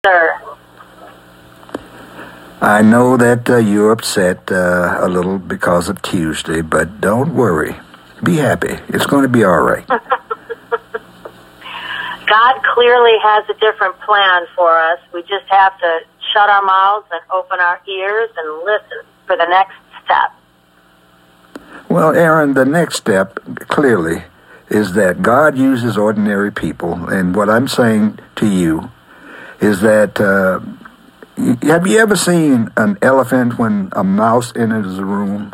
Sir. I know that you're upset a little because of Tuesday, but don't worry. Be happy. It's going to be all right. God clearly has a different plan for us. We just have to shut our mouths and open our ears and listen for the next step. Well, Aaron, the next step, clearly, is that God uses ordinary people. And what I'm saying to you is that, have you ever seen an elephant when a mouse enters the room?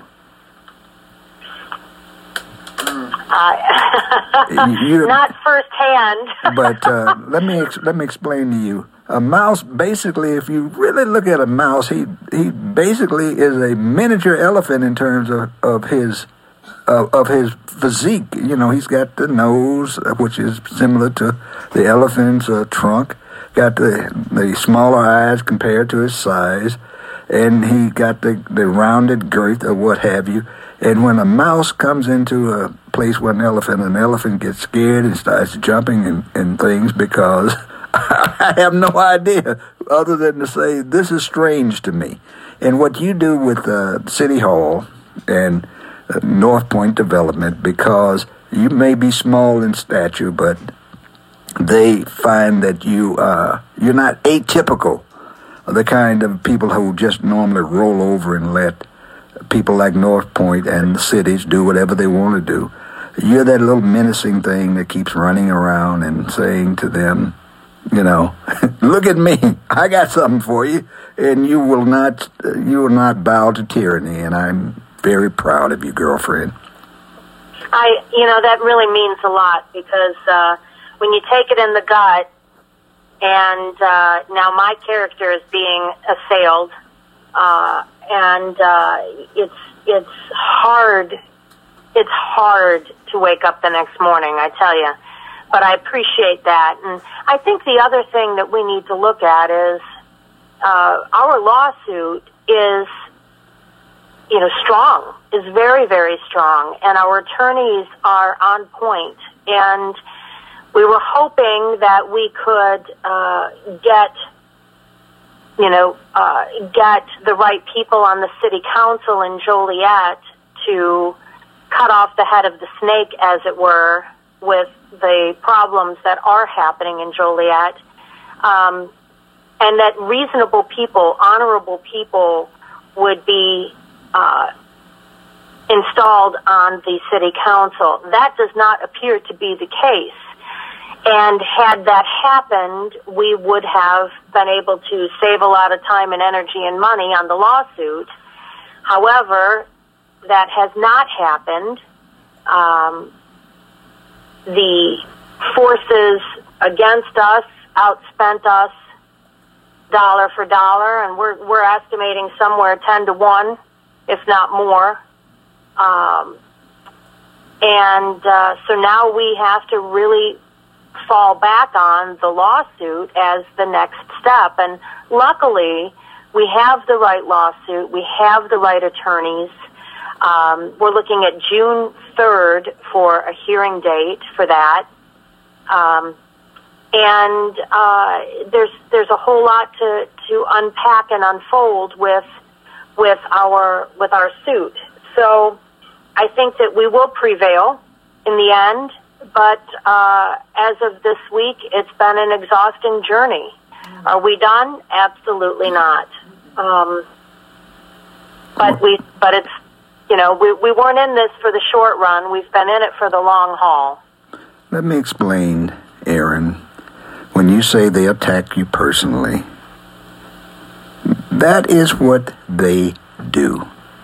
Not firsthand. But let me explain to you. A mouse, basically, if you really look at a mouse, he basically is a miniature elephant in terms of his physique. You know, he's got the nose, which is similar to the elephant's trunk. Got the smaller eyes compared to his size, and he got the rounded girth or what have you. And when a mouse comes into a place where an elephant gets scared and starts jumping and things because I have no idea other than to say this is strange to me. And what you do with City Hall and North Point Development, because you may be small in stature, but they find that you're not atypical of the kind of people who just normally roll over and let people like North Point and the cities do whatever they want to do. You're that little menacing thing that keeps running around and saying to them, you know, look at me, I got something for you, and you will not bow to tyranny, and I'm very proud of you, girlfriend. That really means a lot, because when you take it in the gut, and now my character is being assailed, and it's hard. It's hard to wake up the next morning, I tell you. But I appreciate that, and I think the other thing that we need to look at is our lawsuit is, strong, is very, very strong, and our attorneys are on point, and we were hoping that we could get the right people on the city council in Joliet to cut off the head of the snake, as it were, with the problems that are happening in Joliet, and that reasonable people, honorable people would be installed on the city council. That does not appear to be the case. And had that happened, we would have been able to save a lot of time and energy and money on the lawsuit. However, that has not happened. The forces against us outspent us dollar for dollar, and we're estimating somewhere 10-1, if not more. So now we have to really fall back on the lawsuit as the next step. And luckily, we have the right lawsuit. We have the right attorneys. We're looking at June 3rd for a hearing date for that. There's a whole lot to unpack and unfold with our suit. So I think that we will prevail in the end, but as of this week, it's been an exhausting journey. Are we done? Absolutely not. But it's, we weren't in this for the short run. We've been in it for the long haul. Let me explain, Aaron. When you say they attack you personally, that is what they do.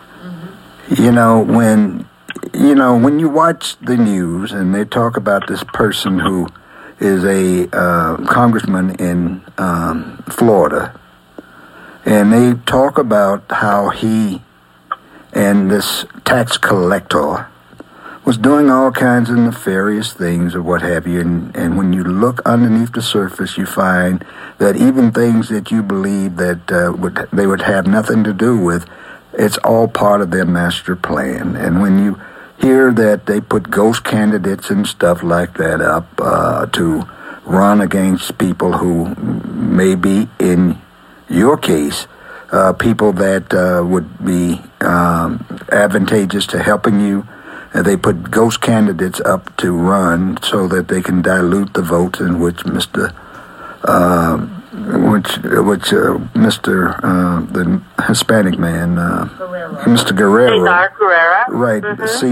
When you watch the news and they talk about this person who is a congressman in Florida, and they talk about how he and this tax collector was doing all kinds of nefarious things or what have you, and when you look underneath the surface, you find that even things that you believe that they would have nothing to do with, it's all part of their master plan. And when you hear that they put ghost candidates and stuff like that up to run against people who may be, in your case, people that would be advantageous to helping you. They put ghost candidates up to run so that they can dilute the votes in which the Hispanic man, Mr. Guerrero, Cesar Guerrero, right?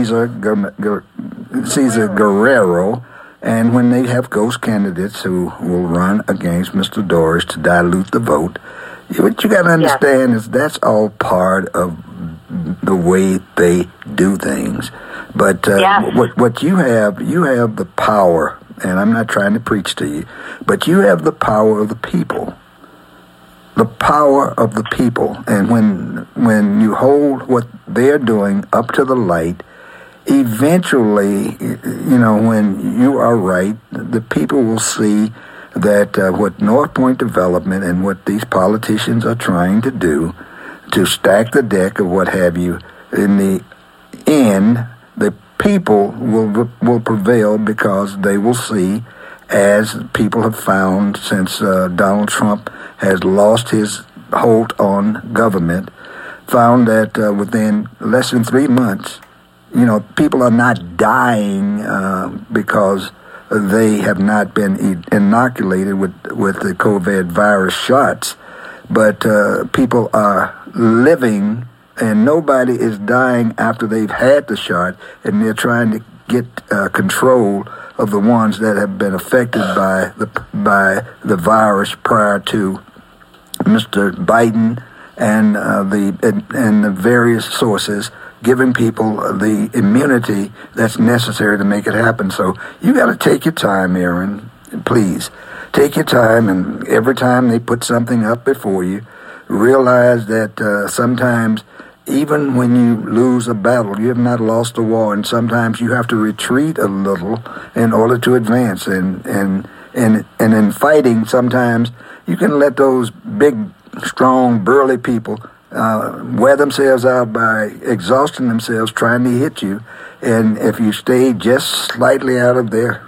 Cesar Guerrero. And when they have ghost candidates who will run against Mr. Doris to dilute the vote, what you got to understand is that's all part of the way they do things. But what you have the power, and I'm not trying to preach to you, but you have the power of the people. The power of the people. And when you hold what they're doing up to the light, eventually, when you are right, the people will see that what North Point Development and what these politicians are trying to do to stack the deck or what have you, in the end, the people will prevail because they will see, as people have found since Donald Trump has lost his hold on government, found that within less than 3 months, people are not dying because they have not been inoculated with the COVID virus shots, but people are living and nobody is dying after they've had the shot, and they're trying to get control of the ones that have been affected by the virus prior to Mr. Biden and the various sources giving people the immunity that's necessary to make it happen. So you got to take your time, Aaron. Please take your time, and every time they put something up before you, realize that sometimes, even when you lose a battle, you have not lost a war, and sometimes you have to retreat a little in order to advance. And in fighting, sometimes you can let those big, strong, burly people wear themselves out by exhausting themselves trying to hit you. And if you stay just slightly out of their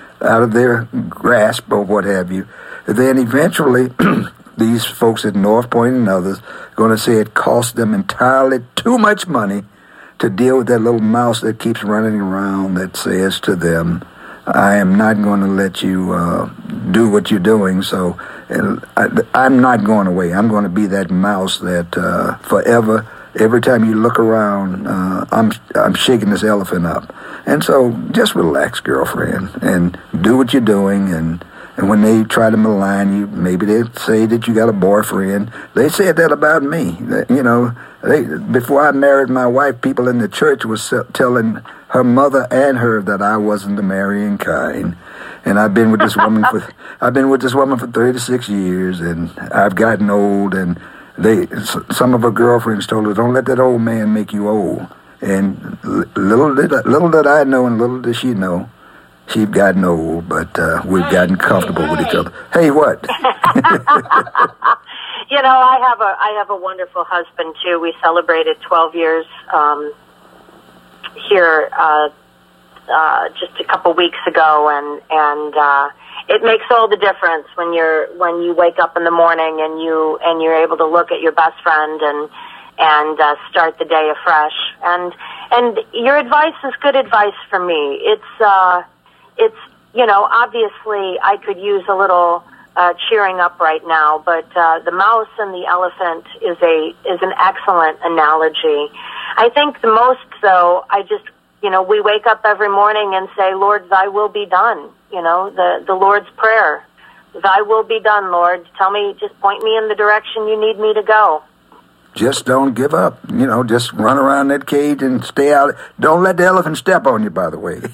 grasp or what have you, then eventually these folks at North Point and others are going to say it cost them entirely too much money to deal with that little mouse that keeps running around that says to them, I am not going to let you do what you're doing, so I'm not going away. I'm going to be that mouse that forever, every time you look around, I'm shaking this elephant up. And so just relax, girlfriend, and do what you're doing. And when they try to malign you, maybe they say that you got a boyfriend. They said that about me. Before I married my wife, people in the church was telling her mother and her that I wasn't the marrying kind. And I've been with this woman for 36 years, and I've gotten old. And some of her girlfriends told her, "Don't let that old man make you old." And little did I know, and little did she know, she'd gotten old, but we've gotten comfortable with each other. Hey, what? I have a wonderful husband too. We celebrated 12 years here just a couple weeks ago, and it makes all the difference when you wake up in the morning and you're able to look at your best friend and start the day afresh. And your advice is good advice for me. It's obviously I could use a little cheering up right now, but the mouse and the elephant is an excellent analogy. I think the most, though, we wake up every morning and say, Lord, thy will be done. The Lord's Prayer. Thy will be done, Lord. Just point me in the direction you need me to go. Just don't give up. Just run around that cage and stay out. Don't let the elephant step on you, by the way.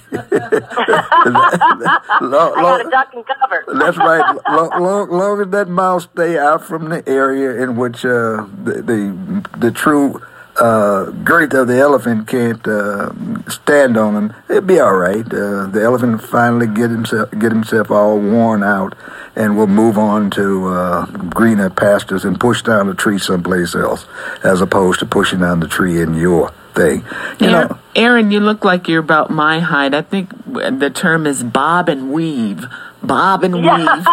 I got a duck and cover. That's right. Long as that mouse stay out from the area in which the true girth of the elephant can't stand on him, it'll be all right. The elephant will finally get himself all worn out, and will move on to greener pastures and push down the tree someplace else, as opposed to pushing down the tree in your thing. Aaron, you look like you're about my height. I think the term is bob and weave. bob and weave.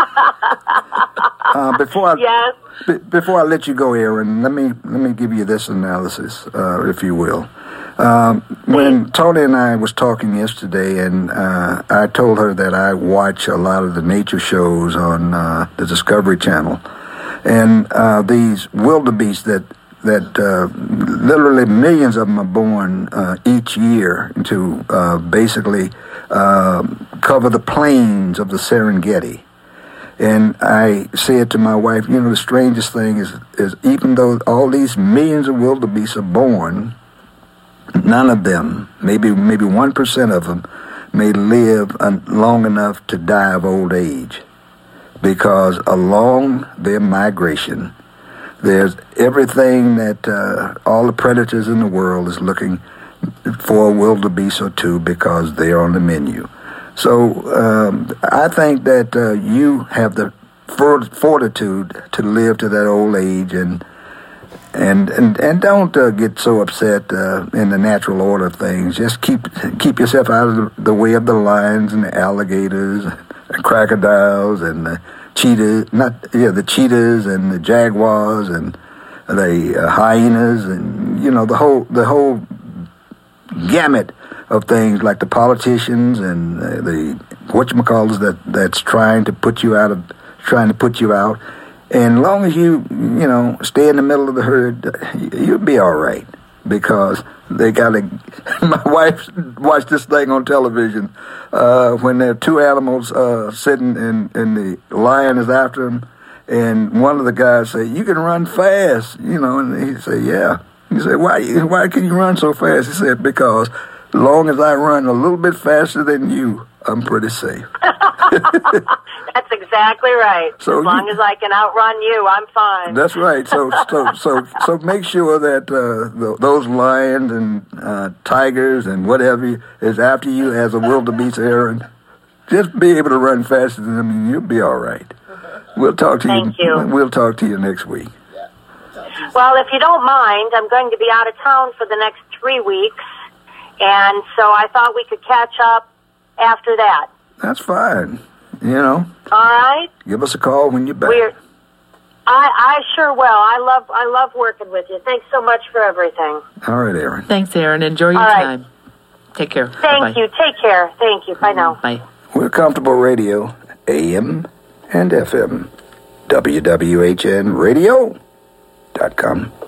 Before I let you go, Erin, let me give you this analysis, if you will. When Tony and I was talking yesterday, and I told her that I watch a lot of the nature shows on the Discovery Channel, and these wildebeest that literally millions of them are born each year to basically cover the plains of the Serengeti. And I said to my wife, the strangest thing is even though all these millions of wildebeest are born, none of them, maybe 1% of them, may live long enough to die of old age. Because along their migration, there's everything that all the predators in the world is looking for a wildebeest or two because they're on the menu. So I think that you have the fortitude to live to that old age, and don't get so upset in the natural order of things. Just keep yourself out of the way of the lions and the alligators and crocodiles and the cheetahs, the cheetahs and the jaguars and the hyenas, and the whole gamut of things, like the politicians and the whatchamacallits that's trying to put you out. And as long as you stay in the middle of the herd, you'll be all right. Because they my wife watched this thing on television when there are two animals sitting and the lion is after them, and one of the guys say, "You can run fast," and he said, "Yeah." He said, "Why can you run so fast?" He said, "Because as long as I run a little bit faster than you, I'm pretty safe." That's exactly right. So as long as I can outrun you, I'm fine. That's right. So make sure that those lions and tigers and whatever is after you as a wildebeest, Erin, just be able to run faster than them, and you'll be all right. We'll talk to Thank you. We'll talk to you next week. Well, if you don't mind, I'm going to be out of town for the next 3 weeks, and so I thought we could catch up after that. That's fine. All right. Give us a call when you're back. I sure will. I love working with you. Thanks so much for everything. All right, Erin. Thanks, Erin. Enjoy your time. Take care. Thank you. Take care. Thank you. Bye now. Bye. We're Comfortable Radio, AM and FM. WWHNradio.com.